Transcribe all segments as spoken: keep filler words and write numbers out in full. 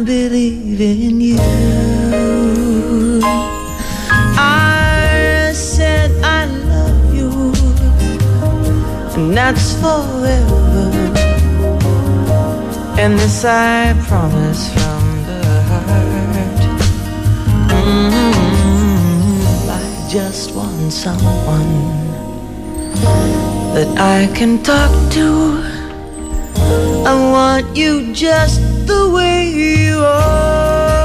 believe in you. I said I love you, and that's forever. And this I promise from the heart. Mm-hmm. I just want someone that I can talk to. I want you just the way you are.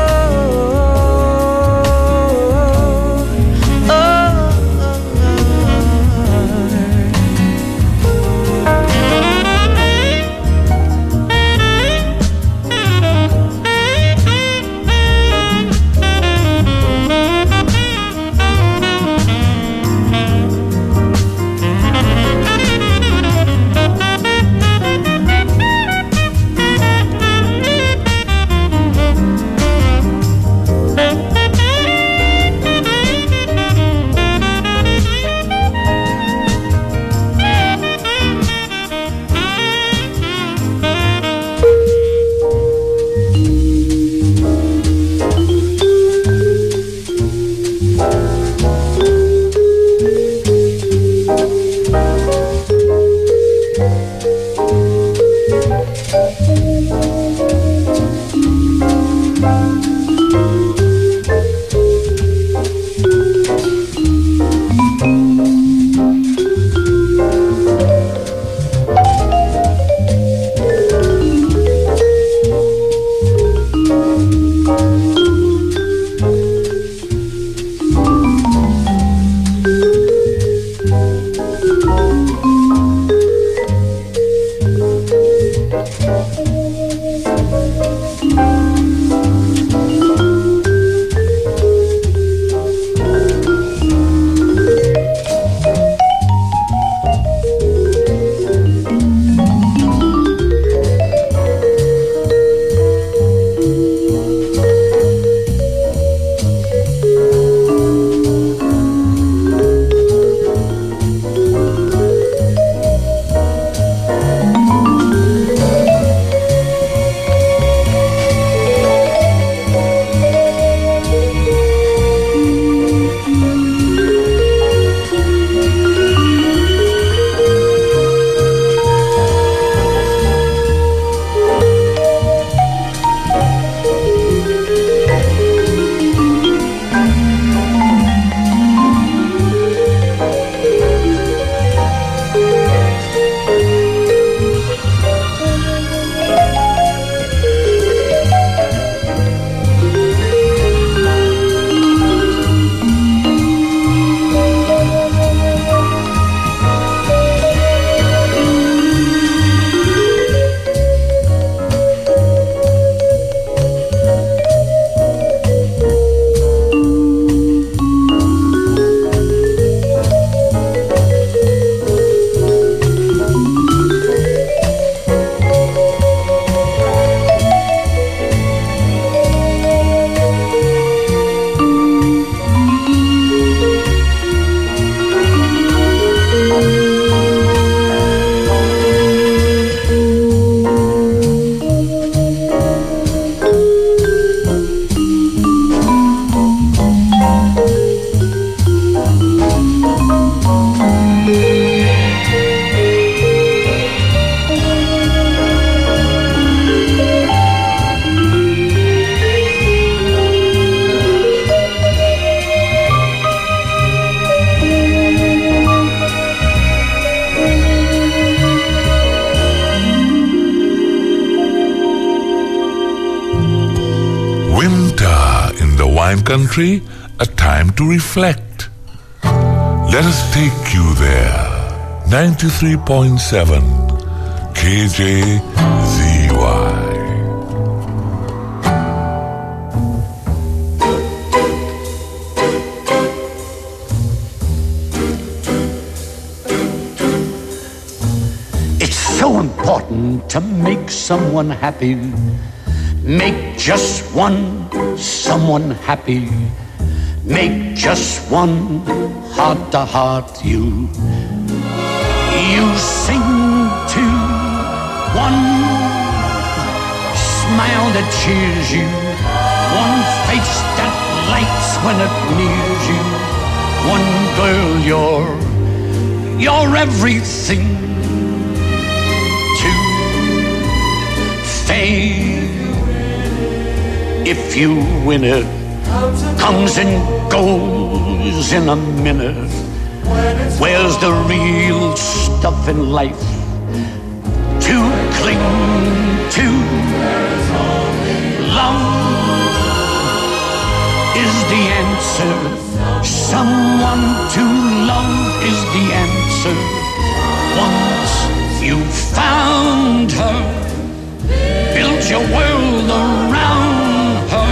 Country, a time to reflect. Let us take you there. ninety-three point seven K J Z Y. It's so important to make someone happy. Make just one someone happy. Make just one heart-to-heart you. You sing to one smile that cheers you, one face that lights when it nears you, one girl you're, you're everything to fame. If you win it, comes and goes in a minute. Where's the real stuff in life to cling to? Love is the answer. Someone to love is the answer. Once you've found her, build your world around her.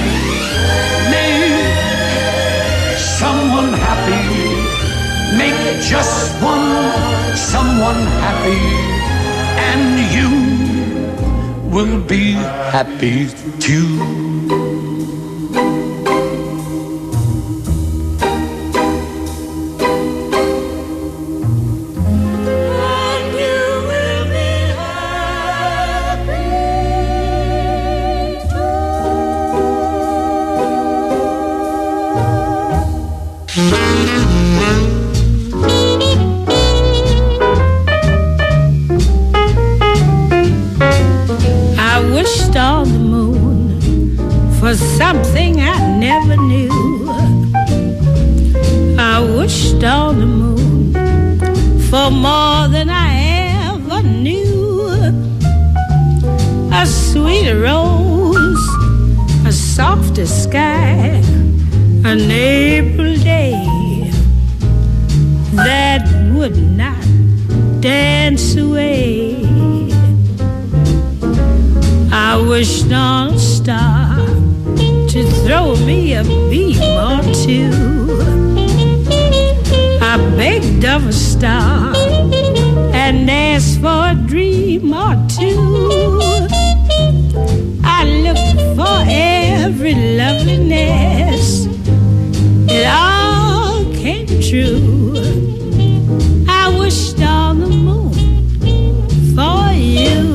Make someone happy. Make just one someone happy, and you will be happy too. For something I never knew, I wished on the moon for more than I ever knew. A sweeter rose, a softer sky, an April day that would not dance away. I wished on a star to throw me a beam or two. I begged of a star and asked for a dream or two. I looked for every loveliness, it all came true. I wished on the moon for you.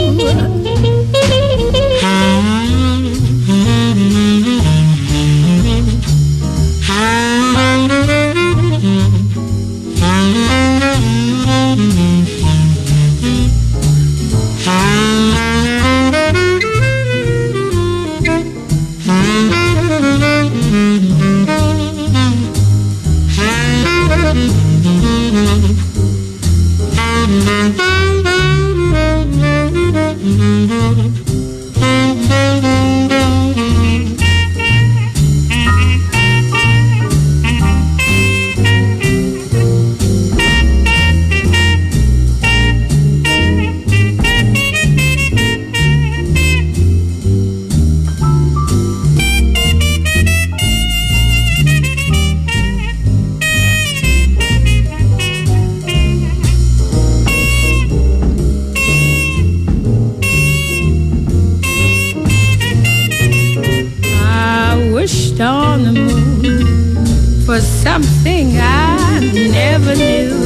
On the moon for something I never knew.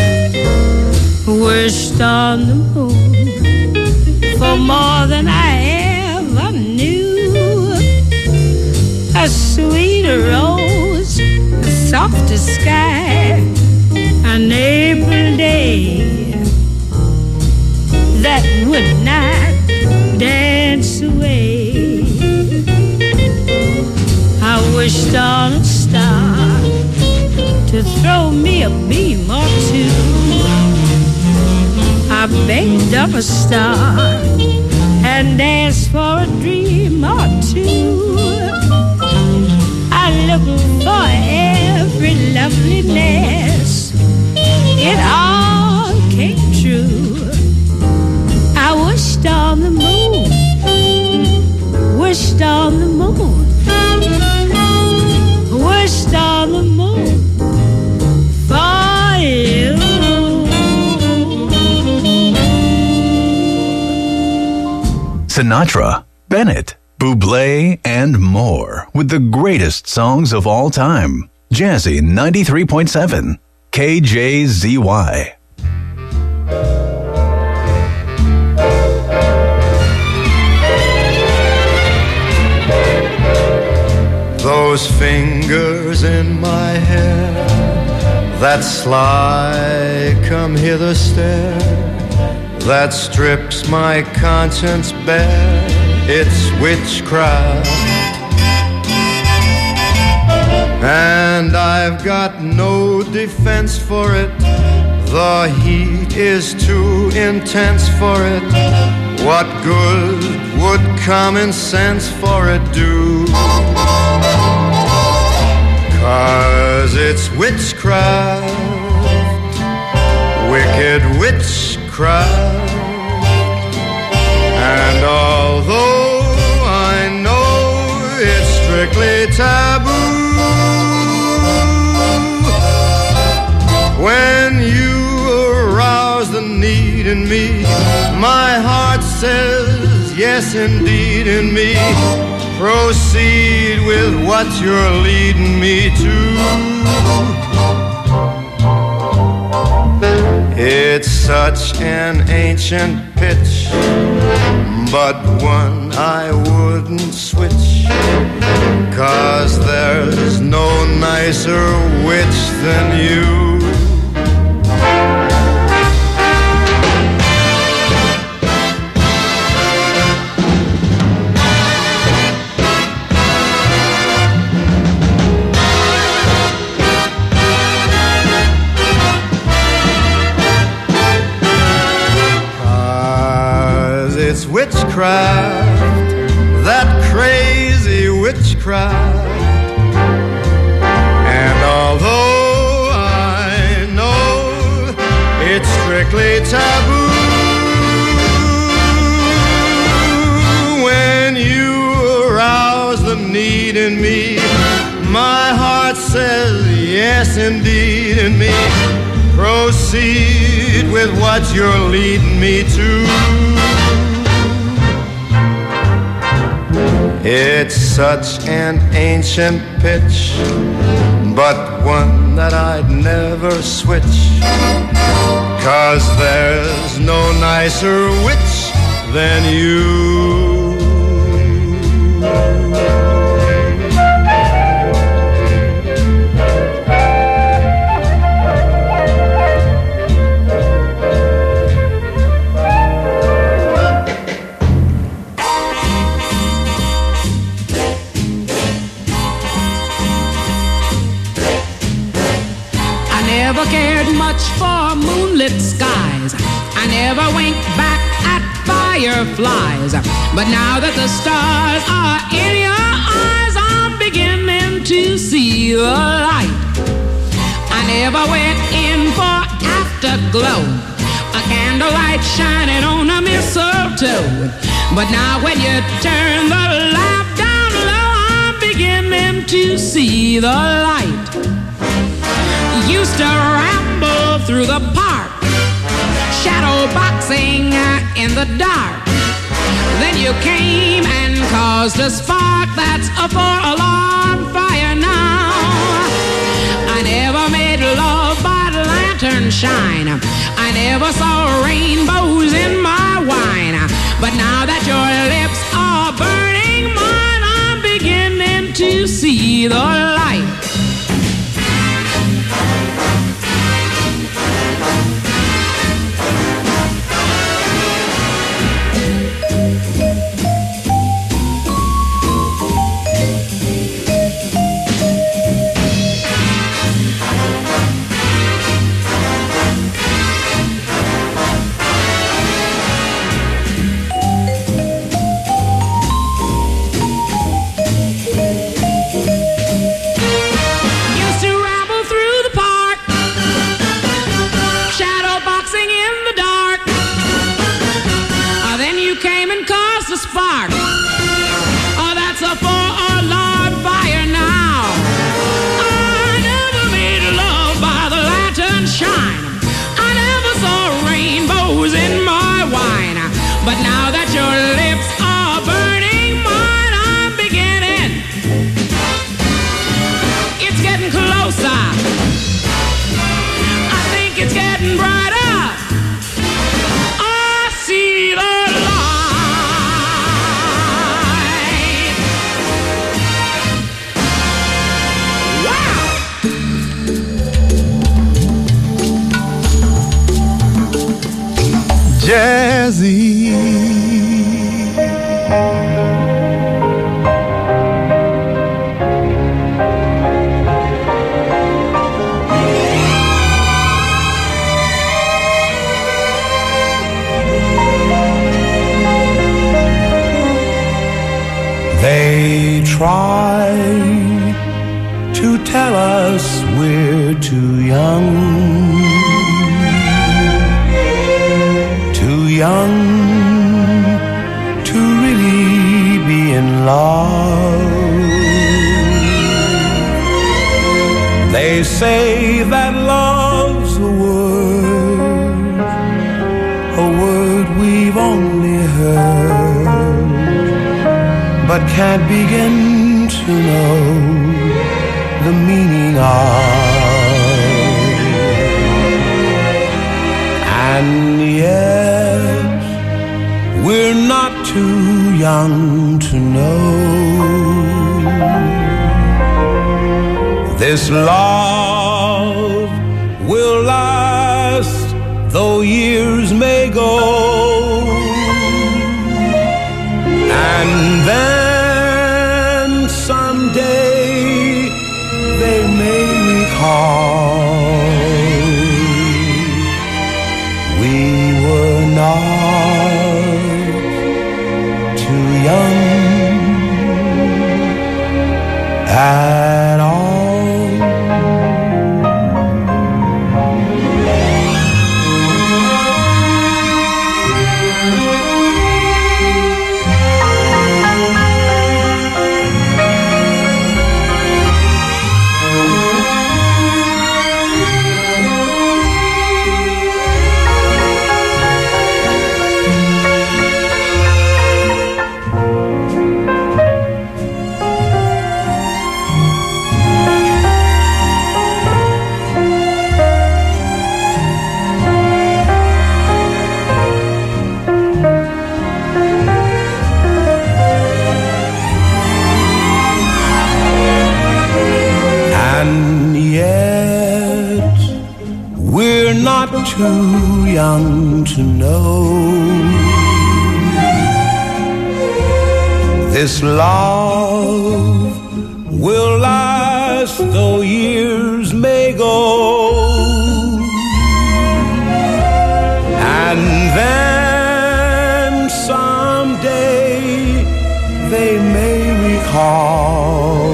Wished on the moon for more than I ever knew. A sweeter rose, a softer sky, an April day that would not dance away. I wished on a star to throw me a beam or two. I begged of a star and asked for a dream or two. I looked for every loveliness, it all came true. I wished on the moon, wished on the moon, wished on the moon for you. Sinatra, Bennett, Bublé, and more with the greatest songs of all time. Jazzy ninety-three point seven, K J Z Y. those fingers in my hair, that sly come hither stare, that strips my conscience bare, it's witchcraft. And I've got no defense for it, the heat is too intense for it. What good would common sense for it do? 'Cause it's witchcraft, wicked witchcraft. And although I know it's strictly taboo, when you arouse the need in me, my heart says yes indeed in me. Proceed with what you're leading me to. It's such an ancient pitch, but one I wouldn't switch, 'cause there's no nicer witch than you. It's witchcraft, that crazy witchcraft. And although I know it's strictly taboo, when you arouse the need in me, my heart says yes indeed in me. Proceed with what you're leading me to. It's such an ancient pitch, but one that I'd never switch, 'cause there's no nicer witch than you. Never cared much for moonlit skies, I never winked back at fireflies, but now that the stars are in your eyes, I'm beginning to see the light. I never went in for afterglow, a candlelight shining on a mistletoe, but now when you turn the lamp down low, I'm beginning to see the light. Used to ramble through the park, shadow boxing in the dark. Then you came and caused a spark that's a four-alarm fire now. I never made love by lantern shine, I never saw rainbows in my wine, but now that your lips are burning mine, I'm beginning to see the light. Spark. Oh, that's a four-alarm fire now. I never made love by the lantern shine, I never saw rainbows in my wine, but now that your lips are burning mine, I'm beginning. It's getting closer, I think it's getting brighter. I see the light. Jazzy. They try to tell us we're too young, too young to really be in love. They say that love's a word, a word we've only heard, but can't begin to know the meaning of. And yet we're not too young to know this love will last though years may go. And then someday they may recall we were not too young at all. Too young to know this love will last though years may go. And then someday they may recall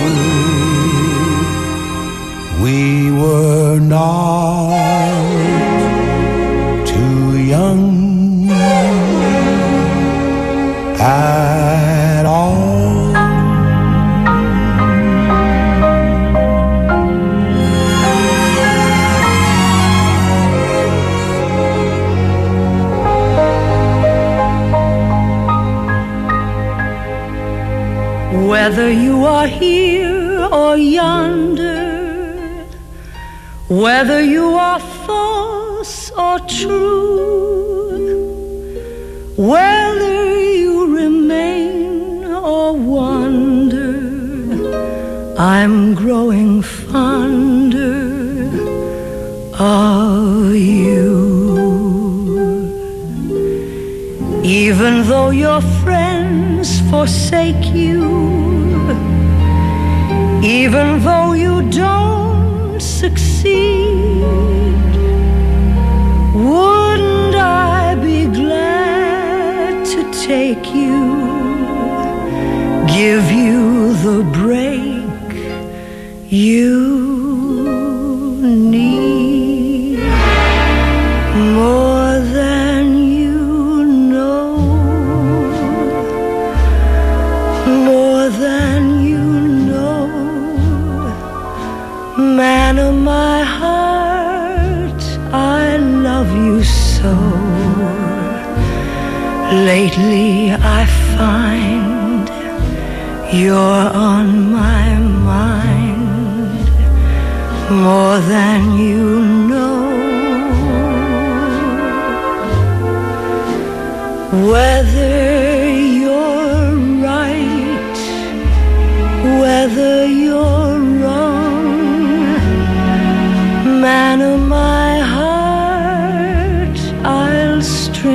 we were not young at all. Whether you are here or yonder, whether you are false or true, whether you remain or wander, I'm growing fonder of you. Even though your friends forsake you, even though you don't succeed, wouldn't I be glad to take you, give you the break you need, more than you know, more than you know, man of my heart, I love you so. Lately I find you're on my mind, more than you know. Whether you're right, whether you're wrong, man of my heart, I'll stray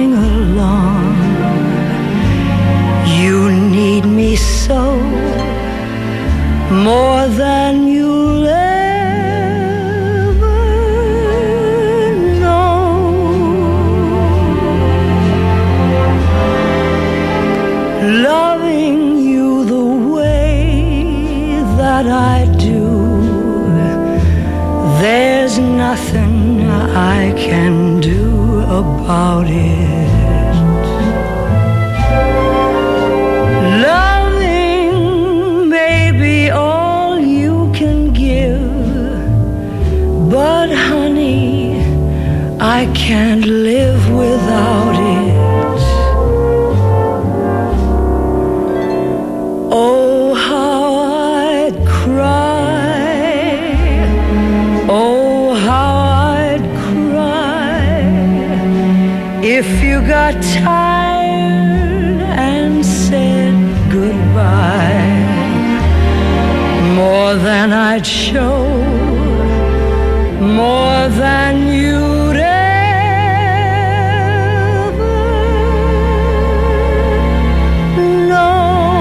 got tired and said goodbye. More than I'd show, more than you'd ever know.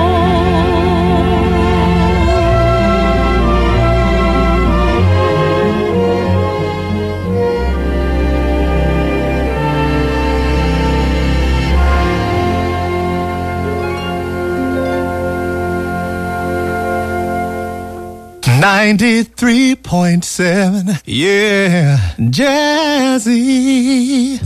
ninety-three point seven, yeah, Jazzy.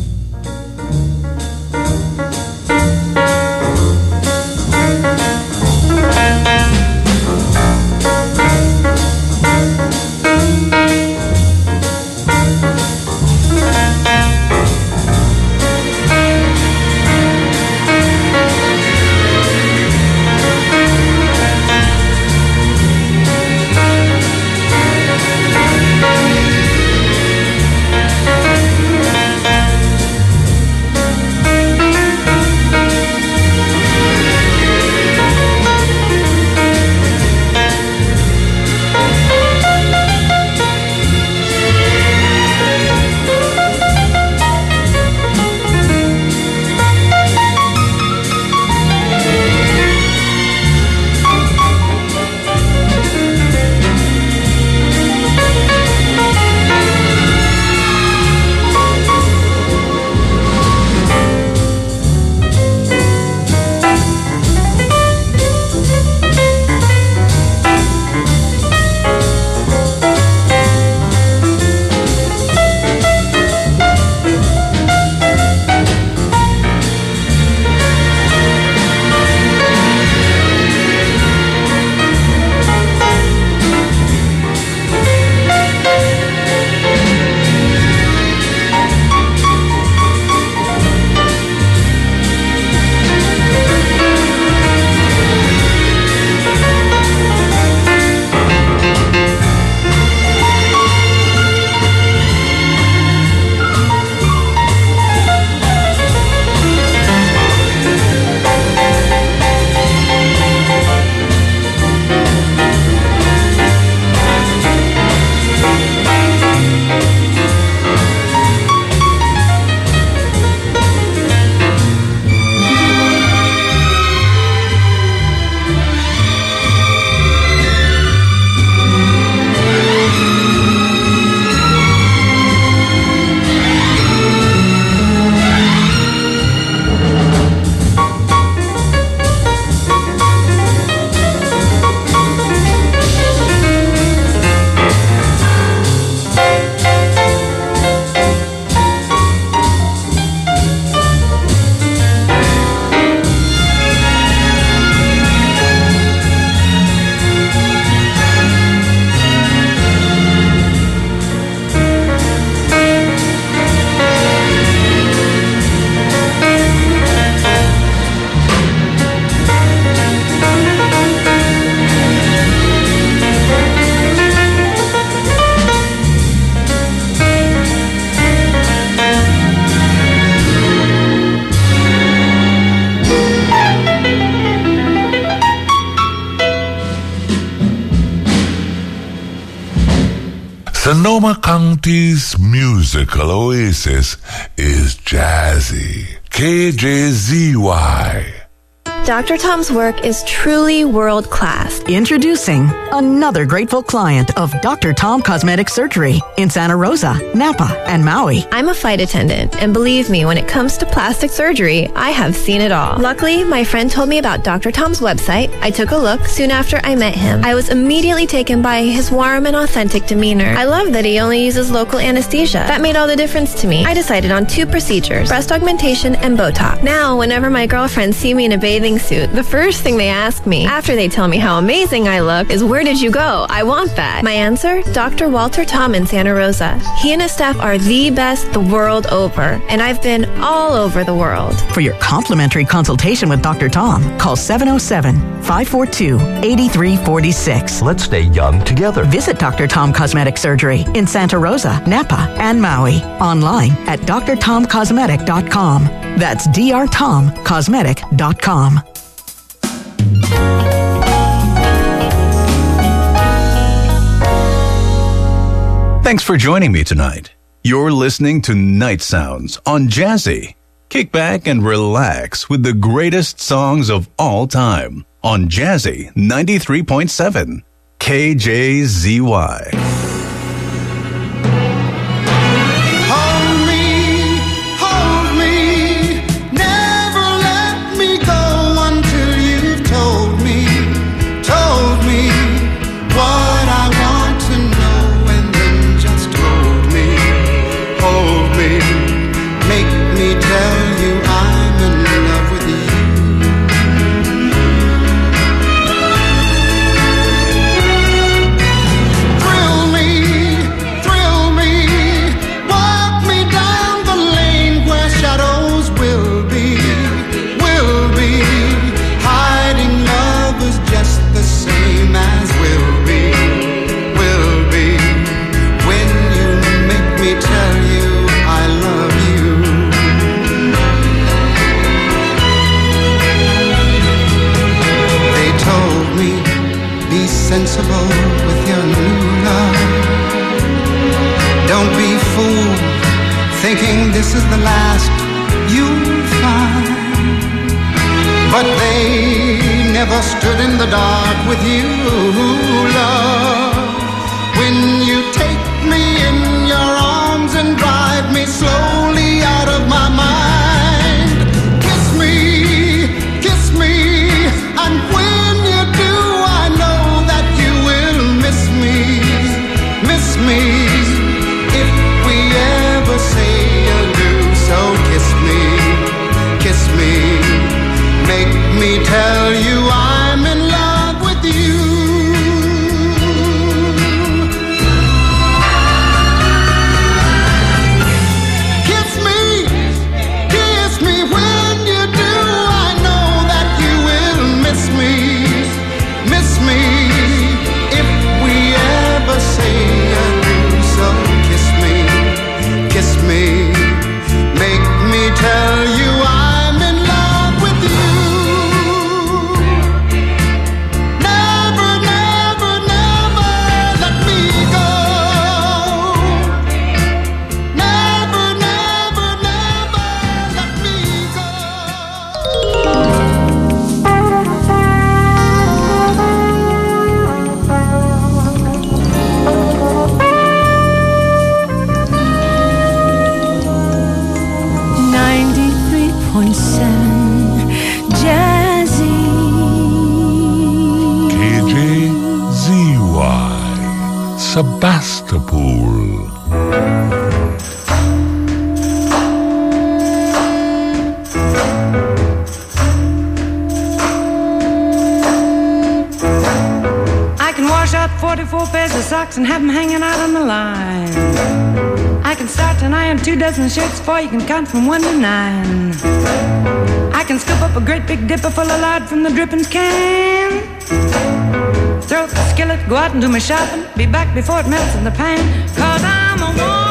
Sonoma County's musical oasis is Jazzy. K J Z Y. Doctor Tom's work is truly world-class. Introducing another grateful client of Doctor Tom Cosmetic Surgery in Santa Rosa, Napa, and Maui. I'm a flight attendant, and believe me, when it comes to plastic surgery, I have seen it all. Luckily, my friend told me about Doctor Tom's website. I took a look soon after I met him. I was immediately taken by his warm and authentic demeanor. I love that he only uses local anesthesia. That made all the difference to me. I decided on two procedures, breast augmentation and Botox. Now, whenever my girlfriends see me in a bathing suit, the first thing they ask me, after they tell me how amazing I look, is where did you go? I want that. My answer? Doctor Walter Tom in Santa Rosa. He and his staff are the best the world over, and I've been all over the world. For your complimentary consultation with Doctor Tom, call seven oh seven, five four two, eight three four six. Let's stay young together. Visit Doctor Tom Cosmetic Surgery in Santa Rosa, Napa, and Maui. Online at d r tom cosmetic dot com. That's D R tom cosmetic dot com. Thanks for joining me tonight. You're listening to Night Sounds on Jazzy. Kick back and relax with the greatest songs of all time on Jazzy ninety-three point seven K J Z Y. Sensible with your new love. Don't be fooled thinking this is the last you'll find. But they never stood in the dark with you, love. When you take me in your arms and drive me slowly out of my mind. Kiss me, kiss me, and when you do, I know miss me, miss me, if we ever say adieu. So kiss me, kiss me, make me tell you I'm in love with you. Kiss me, kiss me, when you do, I know that you will miss me, miss me. Say adieu, so kiss me, kiss me, make me tell you I'm in love with you. Never, never, never let me go. Never, never, never let me go. Point seven Jazzy K J Z Y Sebastopol. I can wash out forty-four pairs of socks and have them hanging out on the line. I can start and iron two dozen shirts before you can count from one to nine. I can scoop up a great big dipper full of lard from the drippings can. Throw up the skillet, go out and do my shopping, be back before it melts in the pan. 'Cause I'm a woman.